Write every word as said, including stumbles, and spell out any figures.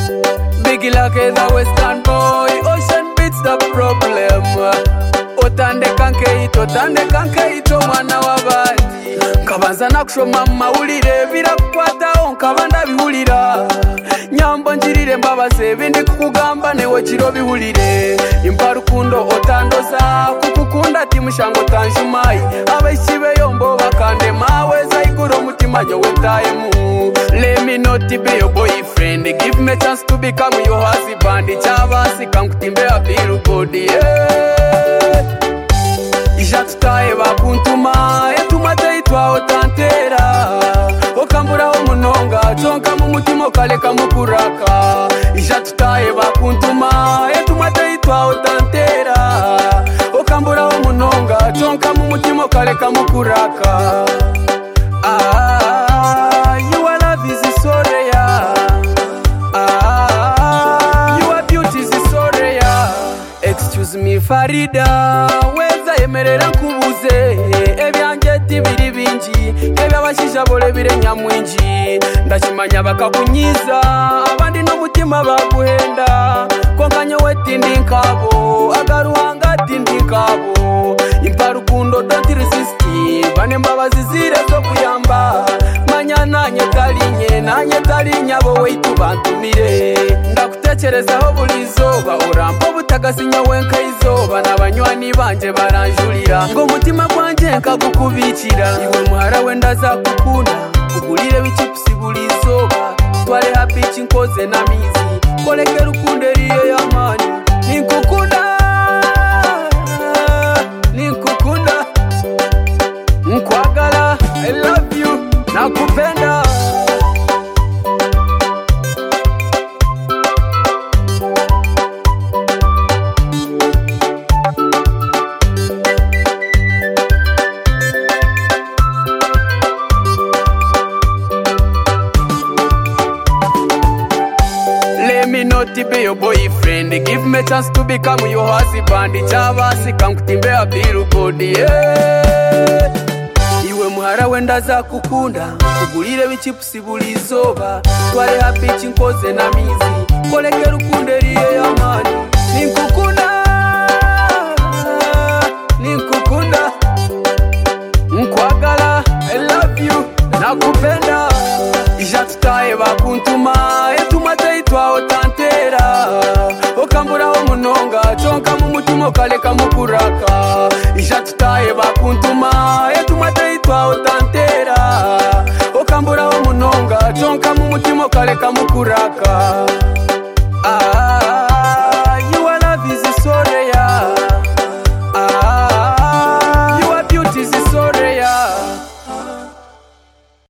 Biggie like the Western boy, ocean beats the problem. Otande kanke ito, otande kanke ito mwana wabandi. Kabanza nakushoma mawulire birakwataho nkabanda bihulira. Nyambo njirire mbabaze bindi kukugamba newe kiro bihulire. Impa rukundo otandoza kukukunda timushango tanjumayi. Abeshibe yombo bakande mawe zaiguro mutima nyo wetayemu. Let me not be your boyfriend, give me a chance to become your husband. Chabasi kankutimbe abiru body, yeah. Ijatutaye bakuntuma, etuma teitwa otantera. Okambura omunonga, chonka mumutima okaleka mukuraka. Ijatutaye bakuntuma, etuma teitwa otantera. Okambura omunonga, chonka mumutima okaleka mukuraka. Ah, you are love is so rare. Ah, you are beauty is so rare. Excuse me Farida, weza emerera nkubuze. Ebyanjye tibiri bingi, ebyabashisha bole bire nyamwingi. Ndashimanya bakakunyiza, abandi no mutima baguhenda. Konkanyo wetindi nkabo, agaruhanga tindi nkabo. Impa rukundo don't resist, bane mbabazi zire zo kuyamba. Manya nanye talinye, nanye talinya bo weitu bantumire. Ndakutekerezaho buri zoba, urampo butagasinya wenka izoba. N'abanywani banje baranjurira, ngo mutima gwanje nkagukubikira. Iwe muhara wenda zakukunda, ugurire bichipusi buri zoba. Twale happy chinkoze na mizi, koleke rukunde riye yamani. Ninkukunda, ninkukunda, nkwagala, I love you, nakupenda. Let me not be your boyfriend, give me a chance to become your husband. Chabasi kankutimbe abiru body, yeah. Iwe muhara wenda zakukunda, ugurire bichipusi buri zoba. Twale happy chinkoze na mizi, koleke rukunde riye yamani. Ninkukunda, ninkukunda, nkwagala, I love you, nakupenda. Ijatutaye bakuntuma, etuma teitwa otantera. Okambura omunonga, chonka mumutima okaleka mukuraka. Ijatutaye bakuntuma, etuma teitwa otantera. Okambura omunonga, chonka mumutima okaleka mukuraka.